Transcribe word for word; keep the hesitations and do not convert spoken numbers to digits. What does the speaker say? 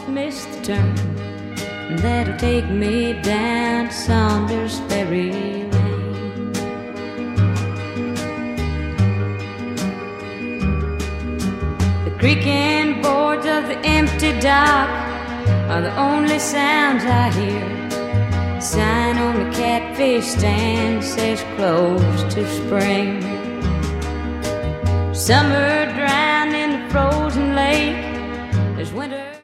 almost missed the turn that'll take me down to Saunders Ferry Lane. The creaking boards of the empty dock are the only sounds I hear. The sign on the catfish stand says closed to spring. Summer drowned in the frozen lake. There's winter